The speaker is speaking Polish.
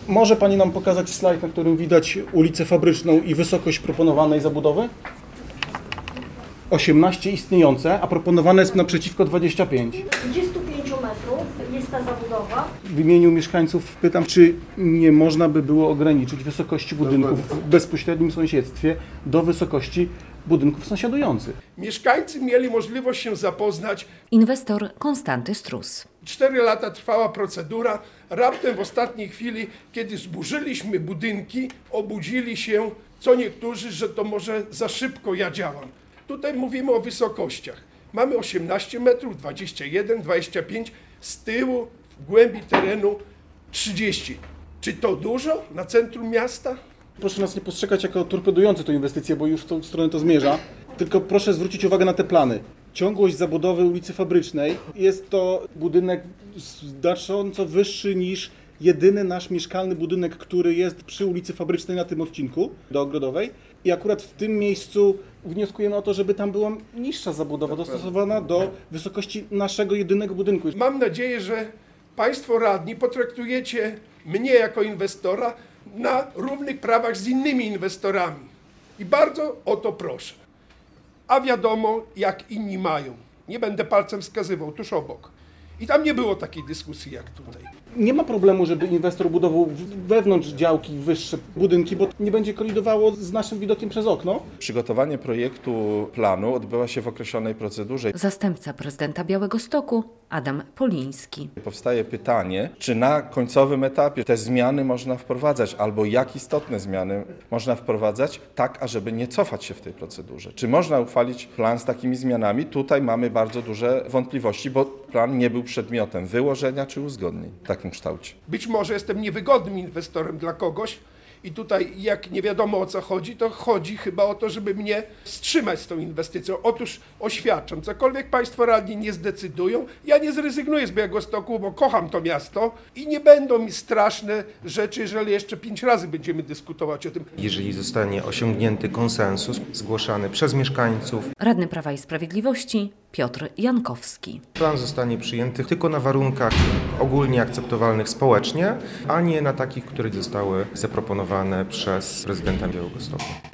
Może Pani nam pokazać slajd, na którym widać ulicę Fabryczną i wysokość proponowanej zabudowy? 18 istniejące, a proponowane jest naprzeciwko 25. 25 metrów jest ta zabudowa. W imieniu mieszkańców pytam, czy nie można by było ograniczyć wysokości budynków w bezpośrednim sąsiedztwie do wysokości budynków sąsiadujących. Mieszkańcy mieli możliwość się zapoznać. Inwestor Konstanty Strus. 4 lata trwała procedura. Raptem w ostatniej chwili, kiedy zburzyliśmy budynki, obudzili się co niektórzy, że to może za szybko ja działam. Tutaj mówimy o wysokościach. Mamy 18 metrów, 21, 25, z tyłu, w głębi terenu 30. Czy to dużo na centrum miasta? Proszę nas nie postrzegać jako torpedujący tę inwestycję, bo już w tą stronę to zmierza. Tylko proszę zwrócić uwagę na te plany. Ciągłość zabudowy ulicy Fabrycznej jest to budynek znacząco wyższy niż jedyny nasz mieszkalny budynek, który jest przy ulicy Fabrycznej na tym odcinku do Ogrodowej. I akurat w tym miejscu wnioskujemy o to, żeby tam była niższa zabudowa dostosowana do wysokości naszego jedynego budynku. Mam nadzieję, że Państwo radni potraktujecie mnie jako inwestora na równych prawach z innymi inwestorami. I bardzo o to proszę. A wiadomo, jak inni mają. Nie będę palcem wskazywał, tuż obok. I tam nie było takiej dyskusji jak tutaj. Nie ma problemu, żeby inwestor budował wewnątrz działki wyższe budynki, bo nie będzie kolidowało z naszym widokiem przez okno. Przygotowanie projektu planu odbywa się w określonej procedurze. Zastępca prezydenta Białegostoku Adam Poliński. Powstaje pytanie, czy na końcowym etapie te zmiany można wprowadzać, albo jak istotne zmiany można wprowadzać, tak ażeby nie cofać się w tej procedurze. Czy można uchwalić plan z takimi zmianami? Tutaj mamy bardzo duże wątpliwości, bo plan nie był przedmiotem wyłożenia czy uzgodnień w takim kształcie. Być może jestem niewygodnym inwestorem dla kogoś i tutaj jak nie wiadomo o co chodzi, to chodzi chyba o to, żeby mnie wstrzymać z tą inwestycją. Otóż oświadczam, cokolwiek Państwo radni nie zdecydują, ja nie zrezygnuję z Białegostoku, bo kocham to miasto i nie będą mi straszne rzeczy, jeżeli jeszcze 5 razy będziemy dyskutować o tym. Jeżeli zostanie osiągnięty konsensus zgłaszany przez mieszkańców, Radny Prawa i Sprawiedliwości Piotr Jankowski. plan zostanie przyjęty tylko na warunkach ogólnie akceptowalnych społecznie, a nie na takich, które zostały zaproponowane przez prezydenta Białegostoku.